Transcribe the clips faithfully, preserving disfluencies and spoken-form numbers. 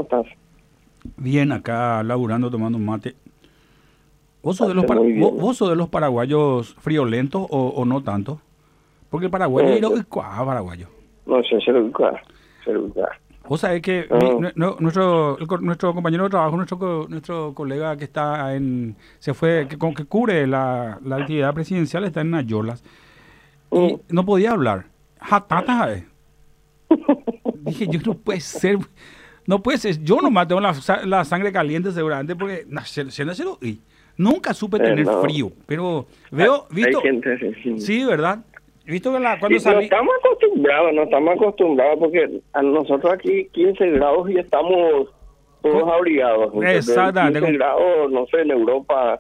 estás? Bien, acá laburando, tomando un mate. ¿Vos sos de los, para, vos, vos sos de los paraguayos friolentos o, o no tanto? Porque el paraguayo Eh, es lo paraguayo. No sé, se lo ubica, se lo ubica. Vos sabés que Ah. mi, no, nuestro el, nuestro compañero de trabajo, nuestro nuestro colega que está en, se fue, que, que cubre la, la actividad presidencial, está en Ayolas. Y Mm. no podía hablar. Jatata, ¿sabes? Dije, yo no puede ser, no puede ser. Yo nomás tengo la, la sangre caliente seguramente porque nacer, nacer, y nunca supe tener eh, no. frío. Pero veo, visto, Hay gente, sí, sí, ¿verdad? Visto que la, cuando sí, salí... No estamos acostumbrados, no estamos acostumbrados porque a nosotros aquí quince grados y estamos todos abrigados. Exactamente. quince grados, no sé, en Europa,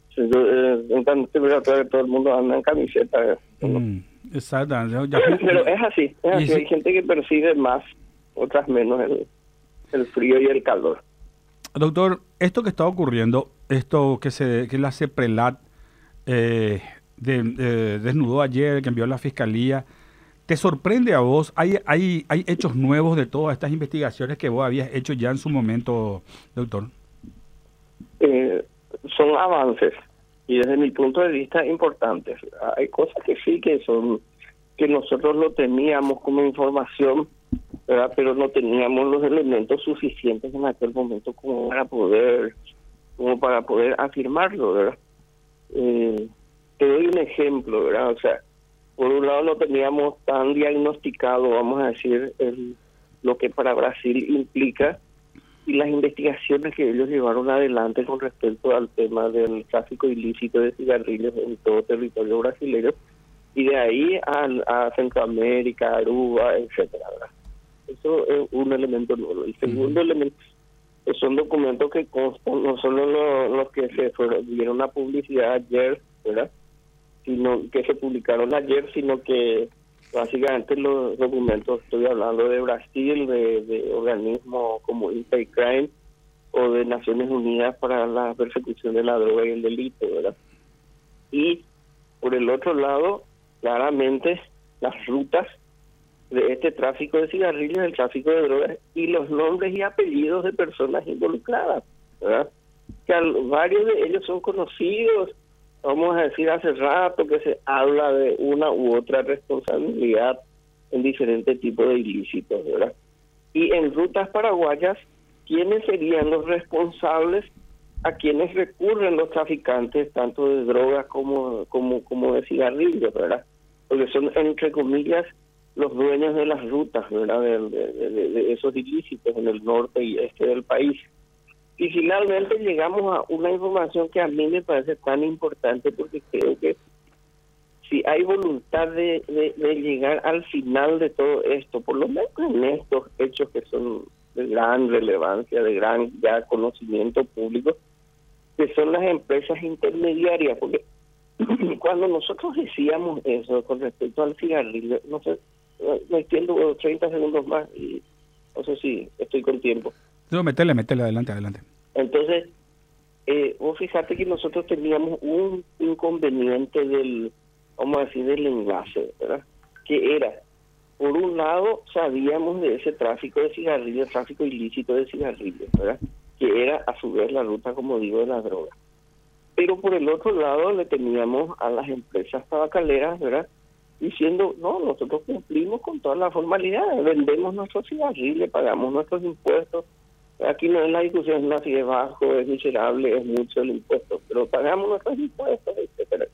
en tanta temperatura que todo el mundo anda en camiseta. Mm, exactamente. Ya, pero es así, es así. Sí. Hay gente que percibe más, otras menos el, el frío y el calor. Doctor, esto que está ocurriendo, esto que se que la CEPRELAT eh, de, de, desnudó ayer, que envió a la Fiscalía, ¿te sorprende a vos? ¿Hay, hay, ¿Hay hechos nuevos de todas estas investigaciones que vos habías hecho ya en su momento, doctor? Eh, son avances y desde mi punto de vista importantes. Hay cosas que sí que son, que nosotros lo teníamos como información, ¿verdad? Pero no teníamos los elementos suficientes en aquel momento como para poder, como para poder afirmarlo, ¿verdad? Eh, te doy un ejemplo, ¿verdad? O sea, por un lado no teníamos tan diagnosticado, vamos a decir, el, lo que para Brasil implica y las investigaciones que ellos llevaron adelante con respecto al tema del tráfico ilícito de cigarrillos en todo territorio brasileño y de ahí a, a Centroamérica, Aruba, etcétera, ¿verdad? Eso es un elemento nuevo. El segundo uh-huh. elemento son documentos que constan, no solo los, los que se fueron, dieron a publicidad ayer, ¿verdad? Sino que se publicaron ayer, sino que básicamente los documentos, estoy hablando de Brasil, de, de organismos como Intercrime o de Naciones Unidas para la persecución de la droga y el delito, ¿verdad? Y por el otro lado, claramente las rutas de este tráfico de cigarrillos, el tráfico de drogas y los nombres y apellidos de personas involucradas, ¿verdad? Que al, varios de ellos son conocidos, vamos a decir hace rato que se habla de una u otra responsabilidad en diferentes tipos de ilícitos, ¿verdad? Y en rutas paraguayas, ¿quiénes serían los responsables a quienes recurren los traficantes tanto de drogas como como como de cigarrillos, ¿verdad? Porque son, entre comillas, los dueños de las rutas, ¿verdad? De, de, de, de esos ilícitos en el norte y este del país. Y finalmente llegamos a una información que a mí me parece tan importante porque creo que si hay voluntad de, de, de llegar al final de todo esto, por lo menos en estos hechos que son de gran relevancia, de gran ya conocimiento público, que son las empresas intermediarias, porque cuando nosotros decíamos eso con respecto al cigarrillo, no sé, me extiendo treinta segundos más y no sé si estoy con tiempo. No, metele, metele, adelante, adelante. Entonces, eh, vos fíjate que nosotros teníamos un inconveniente del, vamos a decir, del enlace, ¿verdad? Que era, por un lado, sabíamos de ese tráfico de cigarrillos, tráfico ilícito de cigarrillos, ¿verdad? Que era, a su vez, la ruta, como digo, de la droga. Pero por el otro lado, le teníamos a las empresas tabacaleras, ¿verdad? Diciendo, no, nosotros cumplimos con todas las formalidades, vendemos nuestros cigarrillos, pagamos nuestros impuestos. Aquí no es la discusión, no, si es bajo, es miserable, es mucho el impuesto, pero pagamos nuestros impuestos, etcétera.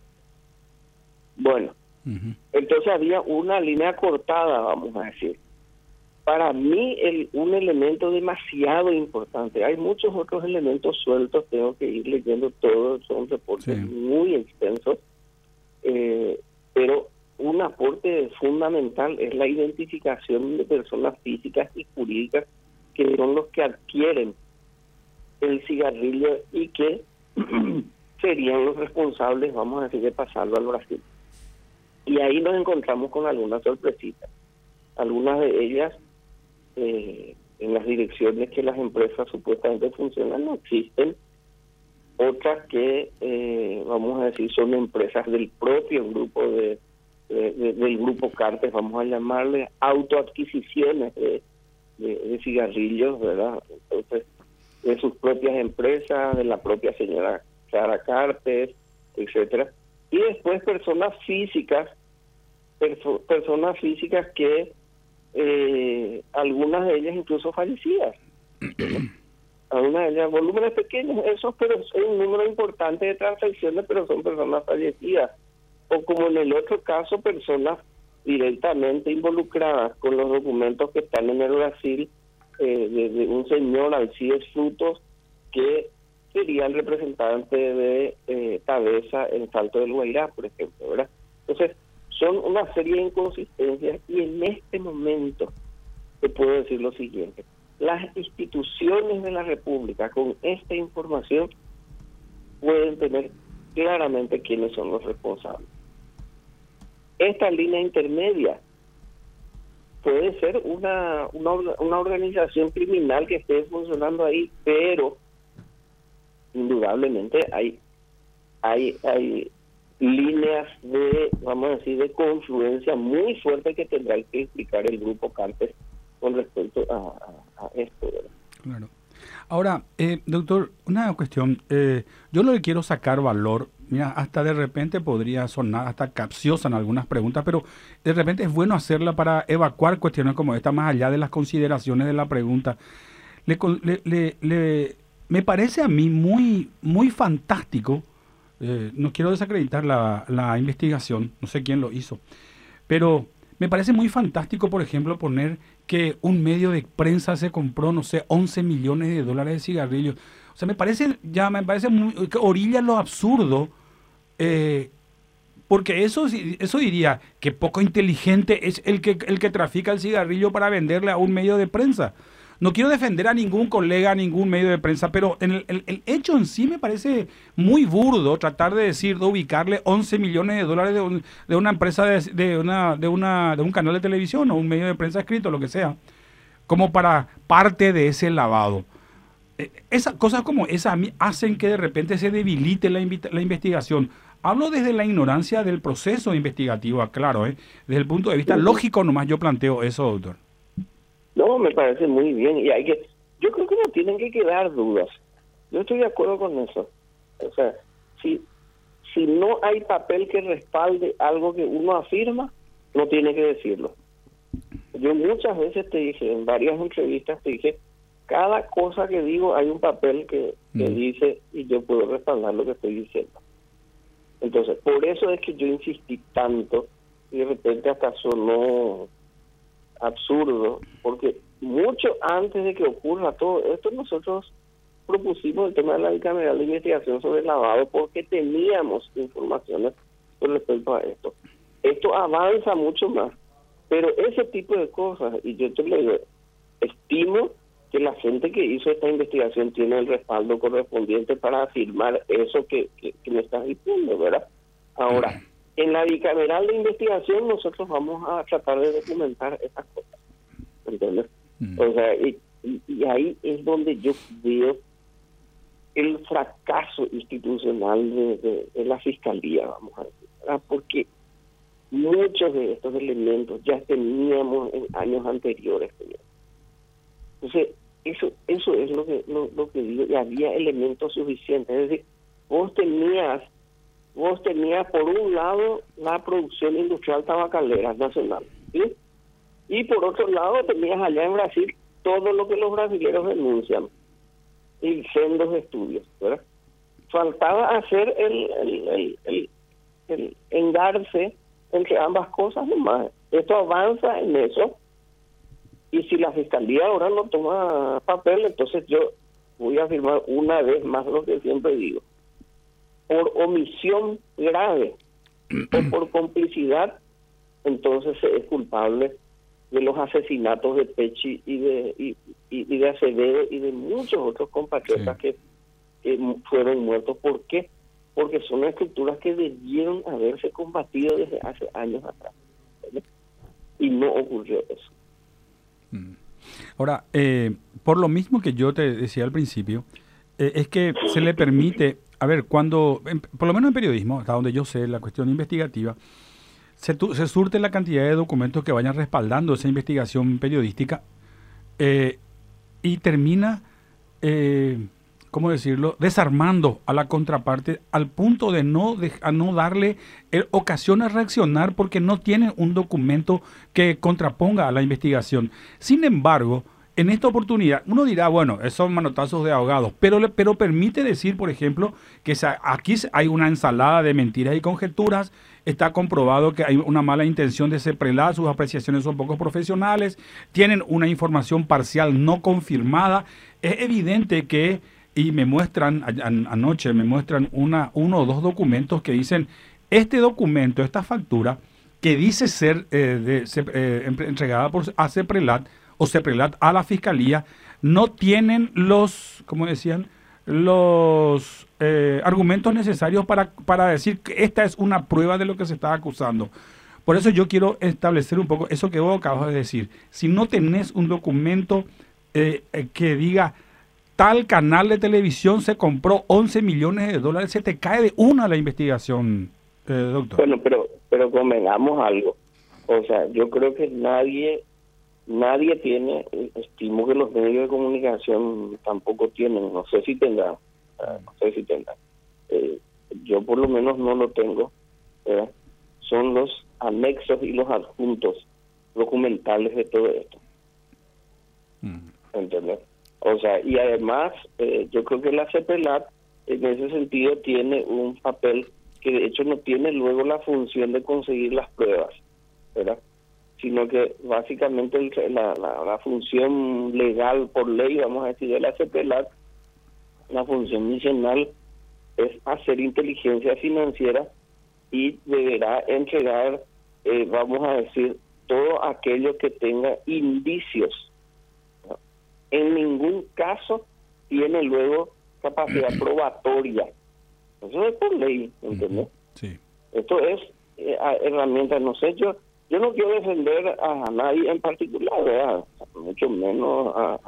Bueno, uh-huh. Entonces había una línea cortada, vamos a decir. Para mí, el, un elemento demasiado importante, hay muchos otros elementos sueltos, tengo que ir leyendo todos, son reportes sí. muy extensos, eh, pero un aporte fundamental es la identificación de personas físicas y jurídicas que son los que adquieren el cigarrillo y que serían los responsables, vamos a decir, de pasarlo al Brasil. Y ahí nos encontramos con algunas sorpresitas. Algunas de ellas, eh, en las direcciones que las empresas supuestamente funcionan, no existen. Otras que, eh, vamos a decir, son empresas del propio grupo de De, de, del grupo Cartes, vamos a llamarle autoadquisiciones de, de, de cigarrillos, ¿verdad? Entonces, de sus propias empresas, de la propia señora Clara Cartes, etcétera. Y después personas físicas, perso- personas físicas que eh, algunas de ellas incluso fallecidas. Algunas de ellas, volúmenes pequeños, esos, pero es un número importante de transacciones, pero son personas fallecidas. O como en el otro caso, personas directamente involucradas con los documentos que están en el Brasil, eh, de, de un señor Alcides Frutos, que sería el representante de eh, Tabesa en Salto del Guairá, por ejemplo, ¿verdad? Entonces, son una serie de inconsistencias, y en este momento te puedo decir lo siguiente: las instituciones de la República con esta información pueden tener claramente quiénes son los responsables. Esta línea intermedia puede ser una, una, una organización criminal que esté funcionando ahí, pero indudablemente hay, hay, hay líneas de, vamos a decir, de confluencia muy fuerte que tendrá que explicar el grupo Cartes con respecto a, a, a esto, ¿verdad? Claro. Ahora, eh, doctor, una cuestión. Eh, yo no le quiero sacar valor. Mira, hasta de repente podría sonar hasta capciosa en algunas preguntas, pero de repente es bueno hacerla para evacuar cuestiones como esta, más allá de las consideraciones de la pregunta. Le, le, le, le, me parece a mí muy, muy fantástico. Eh, no quiero desacreditar la, la investigación, no sé quién lo hizo, pero me parece muy fantástico, por ejemplo, poner que un medio de prensa se compró, no sé, once millones de dólares de cigarrillos. O sea, me parece, ya me parece muy, que orilla lo absurdo, eh, porque eso, eso diría que poco inteligente es el que, el que trafica el cigarrillo para venderle a un medio de prensa. No quiero defender a ningún colega, a ningún medio de prensa, pero en el, el, el hecho en sí me parece muy burdo tratar de decir, de ubicarle once millones de dólares de, un, de una empresa, de, de, una, de, una, de un canal de televisión o un medio de prensa escrito, lo que sea, como para parte de ese lavado. Eh, esas cosas como esas a mí hacen que de repente se debilite la, la investigación. Hablo desde la ignorancia del proceso investigativo, claro, ¿eh? Desde el punto de vista lógico nomás yo planteo eso, doctor. No, me parece muy bien, y hay que, yo creo que no tienen que quedar dudas. Yo estoy de acuerdo con eso. O sea, si si no hay papel que respalde algo que uno afirma, no tiene que decirlo. Yo muchas veces te dije, en varias entrevistas te dije, cada cosa que digo hay un papel que, que mm. dice, y yo puedo respaldar lo que estoy diciendo. Entonces, por eso es que yo insistí tanto, y de repente hasta sonó absurdo, porque mucho antes de que ocurra todo esto, nosotros propusimos el tema de la bicameral de investigación sobre el lavado, porque teníamos informaciones con respecto a esto. Esto avanza mucho más, pero ese tipo de cosas, y yo te lo digo, estimo que la gente que hizo esta investigación tiene el respaldo correspondiente para afirmar eso que, que, que me estás diciendo, ¿verdad? Ahora, en la bicameral de investigación nosotros vamos a tratar de documentar esas cosas, ¿entiendes? Mm. O sea, y, y, y ahí es donde yo veo el fracaso institucional de, de, de la Fiscalía, vamos a decir, ¿verdad? Porque muchos de estos elementos ya teníamos en años anteriores. Entonces, eso eso es lo que lo, lo que digo, y había elementos suficientes. Es decir, vos tenías vos tenías por un lado la producción industrial tabacalera nacional, ¿sí? Y por otro lado tenías allá en Brasil todo lo que los brasileños denuncian y sendos estudios, ¿verdad? Faltaba hacer el el, el, el, el engarce entre ambas cosas nomás. Esto avanza en eso, y si la Fiscalía ahora no toma papel, entonces yo voy a afirmar una vez más lo que siempre digo: por omisión grave o por complicidad, entonces se es culpable de los asesinatos de Pechi y de y, y, y de Acevedo y de muchos otros compatriotas sí. que, que fueron muertos. ¿Por qué? Porque son estructuras que debieron haberse combatido desde hace años atrás, ¿verdad? Y no ocurrió eso. Ahora, eh, por lo mismo que yo te decía al principio, eh, es que se le permite, a ver, cuando, en, por lo menos en periodismo, hasta donde yo sé, la cuestión investigativa, se, tu, se surte la cantidad de documentos que vayan respaldando esa investigación periodística, eh, y termina, eh, ¿cómo decirlo?, desarmando a la contraparte al punto de no, de, a no darle eh, ocasión a reaccionar porque no tiene un documento que contraponga a la investigación. Sin embargo, en esta oportunidad, uno dirá, bueno, esos son manotazos de ahogados, pero, le, pero permite decir, por ejemplo, que se, aquí hay una ensalada de mentiras y conjeturas, está comprobado que hay una mala intención de CEPRELAT, sus apreciaciones son poco profesionales, tienen una información parcial no confirmada. Es evidente que, y me muestran, a, a, anoche me muestran una, uno o dos documentos que dicen, este documento, esta factura, que dice ser eh, de, se, eh, entregada por a CEPRELAT, o CEPRELAT a la Fiscalía, no tienen los, como decían, los eh, argumentos necesarios para, para decir que esta es una prueba de lo que se está acusando. Por eso yo quiero establecer un poco eso que vos acabas de decir. Si no tenés un documento eh, que diga, tal canal de televisión se compró once millones de dólares, se te cae de una la investigación, eh, doctor. Bueno, pero, pero convengamos algo. O sea, yo creo que nadie... Nadie tiene, estimo que los medios de comunicación tampoco tienen, no sé si tendrán, no sé si tendrán. Eh, yo por lo menos no lo tengo, ¿verdad? Son los anexos y los adjuntos documentales de todo esto. Mm. ¿Entendés? O sea, y además, eh, yo creo que la CEPRELAT en ese sentido tiene un papel que de hecho no tiene luego la función de conseguir las pruebas, ¿verdad? Sino que básicamente el, la, la, la función legal por ley, vamos a decir, de la CEPRELAT, la función misional es hacer inteligencia financiera y deberá entregar, eh, vamos a decir, todo aquello que tenga indicios. ¿No? En ningún caso tiene luego capacidad probatoria. Eso es por ley, ¿entendés? Sí. Esto es eh, herramientas, no sé, yo Yo no quiero defender a nadie en particular, ¿verdad? Mucho menos a,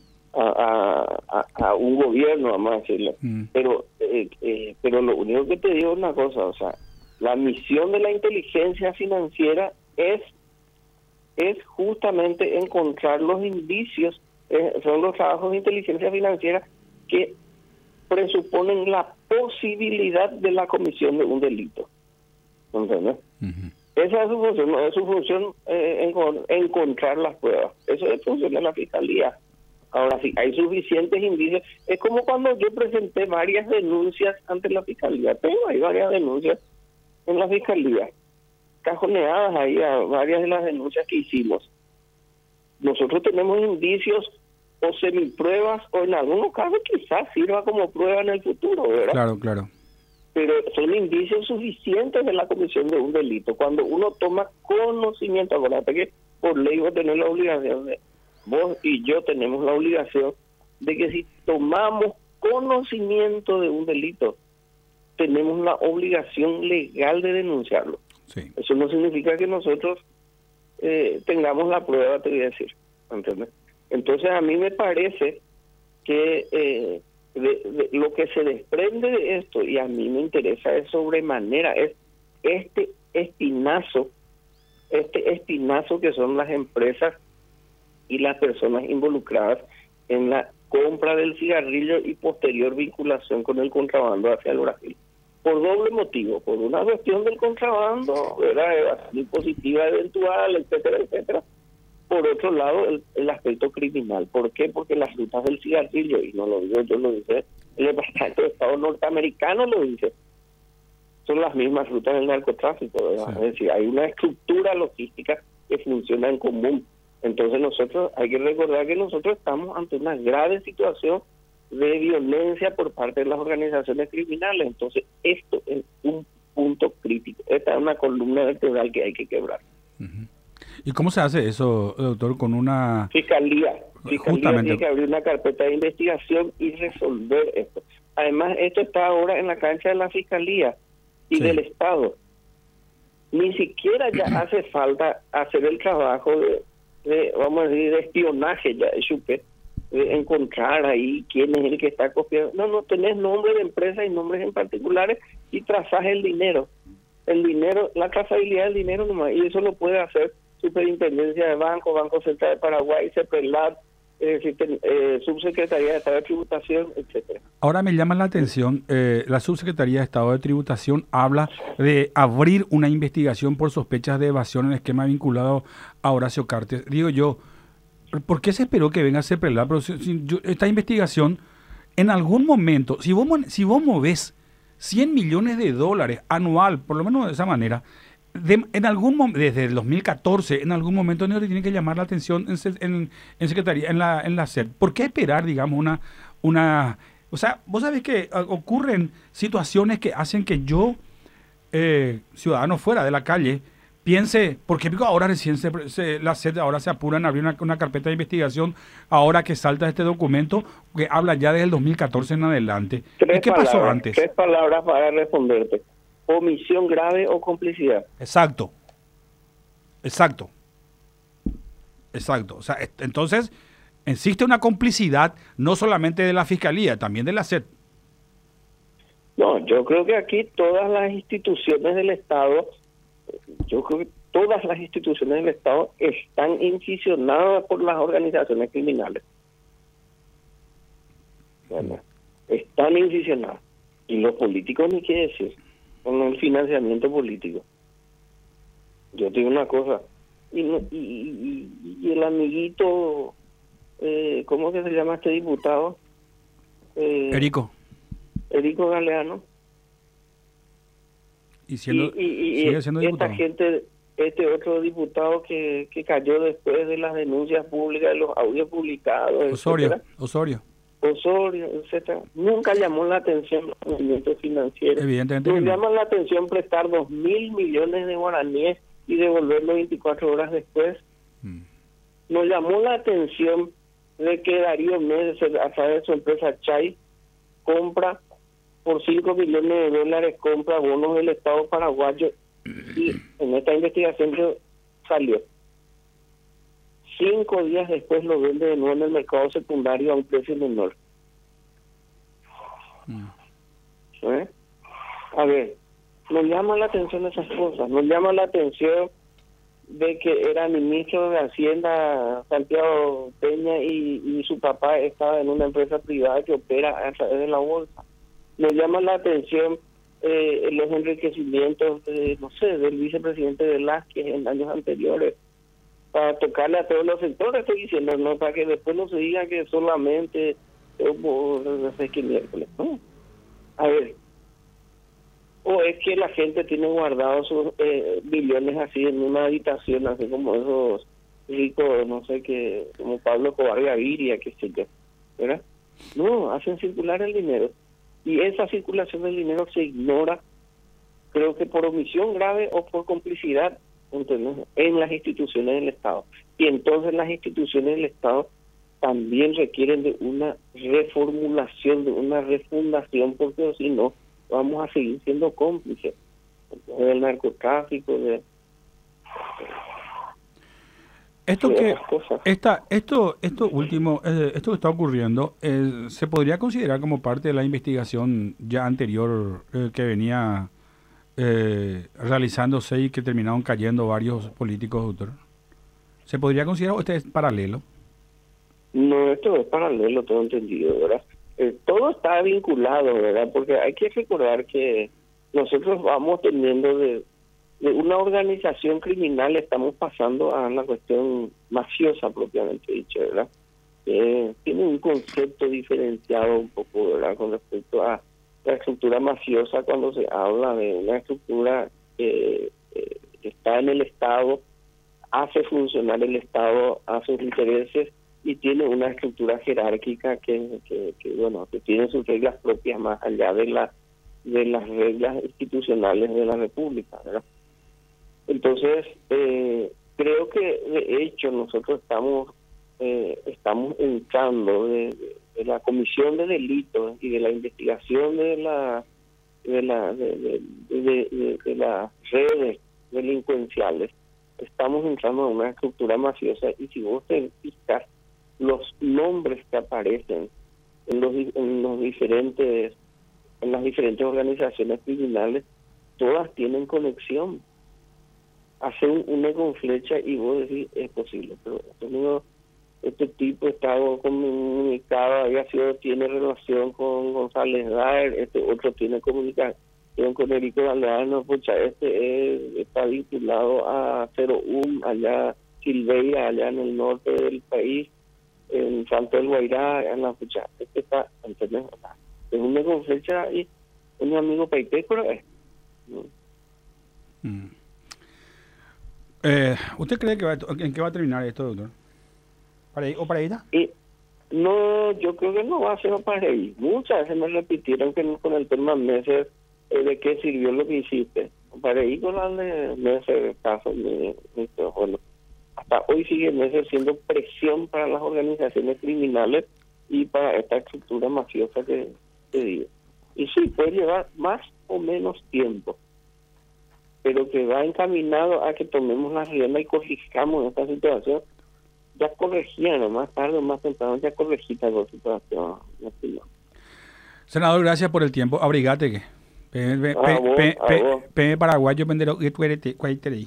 a, a, a un gobierno, vamos a decirle. Mm. Pero eh, eh, pero lo único que te digo es una cosa, o sea, la misión de la inteligencia financiera es es justamente encontrar los indicios, eh, son los trabajos de inteligencia financiera que presuponen la posibilidad de la comisión de un delito. ¿Entiendes? Uh-huh. Esa es su función, no es su función eh, en, encontrar las pruebas. Eso es función de la Fiscalía. Ahora, si hay suficientes indicios, es como cuando yo presenté varias denuncias ante la Fiscalía. Tengo ahí varias denuncias en la Fiscalía, cajoneadas ahí a varias de las denuncias que hicimos. Nosotros tenemos indicios o semipruebas, o en algunos casos quizás sirva como prueba en el futuro, ¿verdad? Claro, claro. Pero son indicios suficientes de la comisión de un delito. Cuando uno toma conocimiento, acuérdate que por ley vos tenés la obligación, de, vos y yo tenemos la obligación de que si tomamos conocimiento de un delito, tenemos la obligación legal de denunciarlo. Sí. Eso no significa que nosotros eh, tengamos la prueba, te voy a decir. ¿Entiendes? Entonces a mí me parece que... Eh, De, de, lo que se desprende de esto, y a mí me interesa de sobremanera, es este espinazo, este espinazo que son las empresas y las personas involucradas en la compra del cigarrillo y posterior vinculación con el contrabando hacia el Brasil. Por doble motivo, por una cuestión del contrabando, ¿verdad? Evasión impositiva eventual, etcétera, etcétera. Por otro lado, el, el aspecto criminal. ¿Por qué? Porque las rutas del cigarrillo, y no lo digo yo, lo dice el Departamento de Estado norteamericano, lo dice, son las mismas rutas del narcotráfico, ¿verdad? Sí. Es decir, hay una estructura logística que funciona en común. Entonces nosotros, hay que recordar que nosotros estamos ante una grave situación de violencia por parte de las organizaciones criminales. Entonces esto es un punto crítico. Esta es una columna vertebral que hay que quebrar. Uh-huh. ¿Y cómo se hace eso, doctor, con una... Fiscalía. Fiscalía Justamente. Tiene que abrir una carpeta de investigación y resolver esto. Además, esto está ahora en la cancha de la Fiscalía y sí. del Estado. Ni siquiera ya hace falta hacer el trabajo de, de, vamos a decir, de espionaje, ya de, de encontrar ahí quién es el que está copiando. No, no, tenés nombre de empresa y nombres en particulares y trazás el dinero. El dinero, la trazabilidad del dinero nomás, y eso lo puede hacer Superintendencia de Banco, Banco Central de Paraguay, CEPRELAT, eh, eh, Subsecretaría de Estado de Tributación, etcétera. Ahora me llama la atención, eh, la Subsecretaría de Estado de Tributación habla de abrir una investigación por sospechas de evasión en el esquema vinculado a Horacio Cartes. Digo yo, ¿por qué se esperó que venga CEPRELAT? Pero si, si yo, esta investigación, en algún momento, si vos, si vos movés cien millones de dólares anual, por lo menos de esa manera, de, en algún momento, desde el dos mil catorce, en algún momento no te tiene que llamar la atención en, en, en secretaría, en la, en la S E D. ¿Por qué esperar, digamos, una, una, o sea, vos sabés que ocurren situaciones que hacen que yo, eh, ciudadano fuera de la calle, piense, ¿por qué ahora recién se, se, la S E D ahora se apura en abrir una, una carpeta de investigación ahora que salta este documento que habla ya desde el dos mil catorce en adelante? Tres ¿Y qué palabras, pasó antes? Tres palabras para responderte. Omisión grave o complicidad. Exacto. Exacto. Exacto. O sea, entonces, existe una complicidad no solamente de la Fiscalía, también de la S E D. No, yo creo que aquí todas las instituciones del Estado, yo creo que todas las instituciones del Estado están incisionadas por las organizaciones criminales. Bueno, están incisionadas. Y los políticos ni qué decir, con el financiamiento político. Yo te digo una cosa, y, y, y, y el amiguito, eh, ¿cómo que se llama este diputado? Eh, Erico. Erico Galeano. Y, siendo, y, y, y sigue siendo esta diputado. gente, este otro diputado que, que cayó después de las denuncias públicas, de los audios publicados, Osorio, etcétera. Osorio. Osorio, etcétera. Nunca llamó la atención los movimientos financieros. Evidentemente Nos que no. llama la atención prestar dos mil millones de guaraníes y devolverlo veinticuatro horas después. Mm. Nos llamó la atención de que Darío Méndez, a través de su empresa Chay, compra por cinco millones de dólares, compra bonos del Estado paraguayo, y en esta investigación que salió, cinco días después lo vende de nuevo en el mercado secundario a un precio menor. Mm. ¿Eh? A ver, nos llama la atención esas cosas, nos llama la atención de que era ministro de Hacienda Santiago Peña y, y su papá estaba en una empresa privada que opera a través de la bolsa. Nos llama la atención eh, los enriquecimientos, de, no sé, del vicepresidente Velázquez en años anteriores, para tocarle a todos los sectores, estoy diciendo, no, para que después no se diga que solamente por no sé qué miércoles, ¿no? A ver, o es que la gente tiene guardados sus eh, billones así en una habitación, así como esos ricos, no sé qué, como Pablo Cobar Gaviria, qué sé yo, ¿verdad? No, hacen circular el dinero. Y esa circulación del dinero se ignora, creo que por omisión grave o por complicidad, ¿entendés?, en las instituciones del Estado. Y entonces las instituciones del Estado también requieren de una reformulación, de una refundación, porque si no, vamos a seguir siendo cómplices del narcotráfico, de... Esto que esta, esto, esto último, eh, esto que está ocurriendo, eh, se podría considerar como parte de la investigación ya anterior eh, que venía eh, realizándose y que terminaron cayendo varios políticos, doctor. ¿Se podría considerar o este es paralelo? No, esto es paralelo, todo entendido, ¿verdad? Eh, todo está vinculado, ¿verdad? Porque hay que recordar que nosotros vamos teniendo de de una organización criminal, estamos pasando a la cuestión mafiosa propiamente dicho, ¿verdad? Eh, tiene un concepto diferenciado un poco, ¿verdad?, con respecto a la estructura mafiosa, cuando se habla de una estructura que eh, está en el Estado, hace funcionar el Estado a sus intereses y tiene una estructura jerárquica que, que, que bueno, que tiene sus reglas propias más allá de la de las reglas institucionales de la República, ¿verdad? Entonces, eh, creo que de hecho nosotros estamos eh, estamos entrando de, de la comisión de delitos y de la investigación de la de la de, de, de, de, de las redes delincuenciales, estamos entrando en una estructura mafiosa, y si vos te fijas los nombres que aparecen en los en los diferentes en las diferentes organizaciones criminales, todas tienen conexión. Hace un, un con flecha y vos decís, es posible, pero esto no, este tipo estaba comunicado, había sido, tiene relación con González Daer, este otro tiene comunicación con Erico Galeano, pucha, este es, está vinculado a Cero Um, allá Silveira, allá en el norte del país, en Santo del Guairá, en la pucha, este está, ¿entendés? Es un negocio fecha y un amigo paité, pero es. Mm. Eh, ¿Usted cree que va, en qué va a terminar esto, doctor? ¿Para ahí, ¿O para ella? Y no, yo creo que no va a ser para ahí. Muchas veces me repitieron que no, con el tema meses, eh, de qué sirvió lo que hiciste. Para ahí con darle meses caso, me, me, bueno, hasta hoy sigue meses siendo presión para las organizaciones criminales y para esta estructura mafiosa que te digo. Y sí, puede llevar más o menos tiempo, pero que va encaminado a que tomemos la rienda y corrijamos esta situación. Ya corregían, más tarde o más temprano, ya corregita la situación. Senador, gracias por el tiempo. Abrigate que. P paraguayo pendero que tú eres cuaiterí.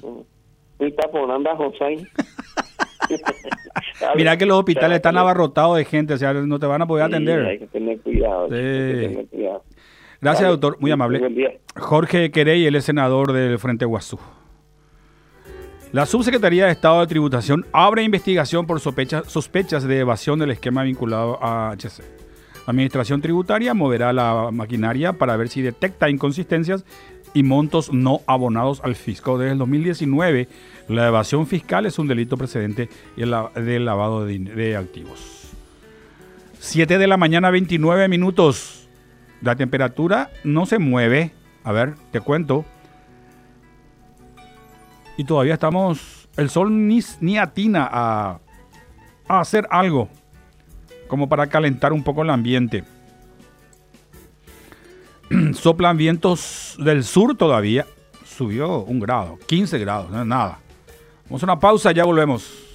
Mira que los hospitales están abarrotados de gente, o sea, no te van a poder atender. Sí, hay que tener cuidado. Sí. Hay que tener cuidado. Gracias, Vale, doctor, muy amable. Jorge Querey, él es senador del Frente Guazú. La Subsecretaría de Estado de Tributación abre investigación por sospechas, sospechas de evasión del esquema vinculado a H C. La Administración Tributaria moverá la maquinaria para ver si detecta inconsistencias y montos no abonados al fisco. Desde el dos mil diecinueve, la evasión fiscal es un delito precedente del lavado de, de activos. siete de la mañana, veintinueve minutos. La temperatura no se mueve. A ver, te cuento. Y todavía estamos, el sol ni, ni atina a, a hacer algo como para calentar un poco el ambiente. Soplan vientos del sur todavía, subió un grado, quince grados, no es nada. Vamos a una pausa, ya volvemos.